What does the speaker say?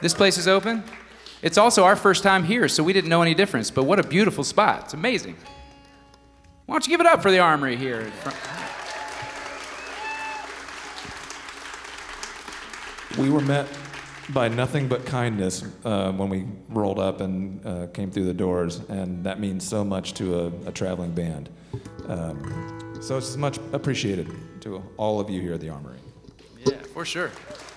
This place is open. It's also our first time here, so we didn't know any difference, but what a beautiful spot. It's amazing. Why don't you give it up for the Armory here? We were met by nothing but kindness when we rolled up and came through the doors, and that means so much to a traveling band. So it's much appreciated to all of you here at the Armory. Yeah, for sure.